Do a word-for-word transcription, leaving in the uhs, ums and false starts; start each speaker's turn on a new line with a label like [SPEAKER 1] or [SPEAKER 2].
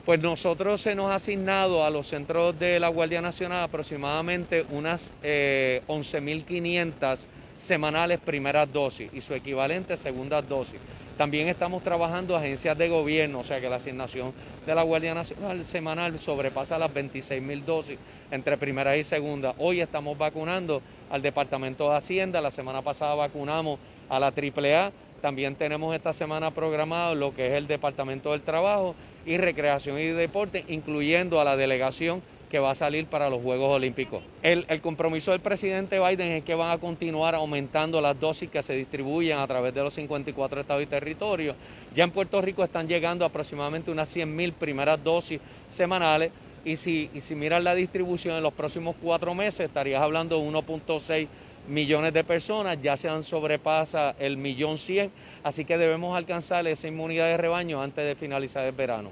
[SPEAKER 1] Pues nosotros se nos ha asignado a los centros de la Guardia Nacional aproximadamente unas eh, once mil quinientas semanales primeras dosis y su equivalente segundas dosis. También estamos trabajando agencias de gobierno, o sea que la asignación de la Guardia Nacional semanal sobrepasa las veintiséis mil dosis entre primeras y segundas. Hoy estamos vacunando al Departamento de Hacienda, la semana pasada vacunamos a la triple A, también tenemos esta semana programado lo que es el Departamento del Trabajo y Recreación y Deporte, incluyendo a la delegación que va a salir para los Juegos Olímpicos. El, el compromiso del presidente Biden es que van a continuar aumentando las dosis que se distribuyen a través de los cincuenta y cuatro estados y territorios. Ya en Puerto Rico están llegando aproximadamente unas cien mil primeras dosis semanales y si, y si miras la distribución en los próximos cuatro meses estarías hablando de uno punto seis millones de personas, ya se han sobrepasa el millón cien, así que debemos alcanzar esa inmunidad de rebaño antes de finalizar el verano.